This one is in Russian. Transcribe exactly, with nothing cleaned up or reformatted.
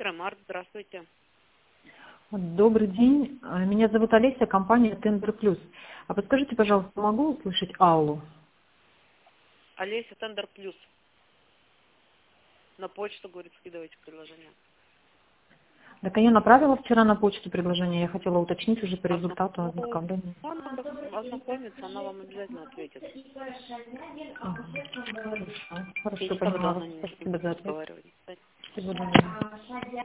Ремарк, здравствуйте. Добрый день. Меня зовут Олеся, компания Тендер Плюс. А подскажите, пожалуйста, могу услышать Аллу? Олеся, Тендер Плюс. На почту, говорит, скидывайте предложение. Так я направила вчера на почту предложение. Я хотела уточнить уже по результату Ну, ознакомления. вам надо ознакомиться, она вам обязательно ответит. Ага. Хорошо, И хорошо, никогда поняла вас. она не, не Спасибо будет за ответ. разговаривать. Всего доброго.